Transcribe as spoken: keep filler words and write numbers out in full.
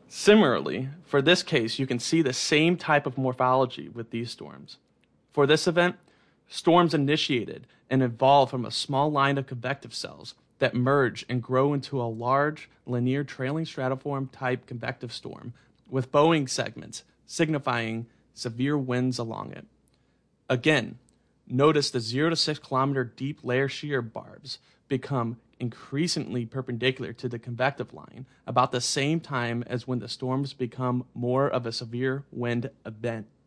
Similarly, for this case, you can see the same type of morphology with these storms. For this event, storms initiated and evolved from a small line of convective cells that merge and grow into a large, linear trailing stratiform type convective storm with bowing segments signifying severe winds along it. Again, notice the zero to six kilometer deep layer shear barbs become increasingly perpendicular to the convective line about the same time as when the storms become more of a severe wind event.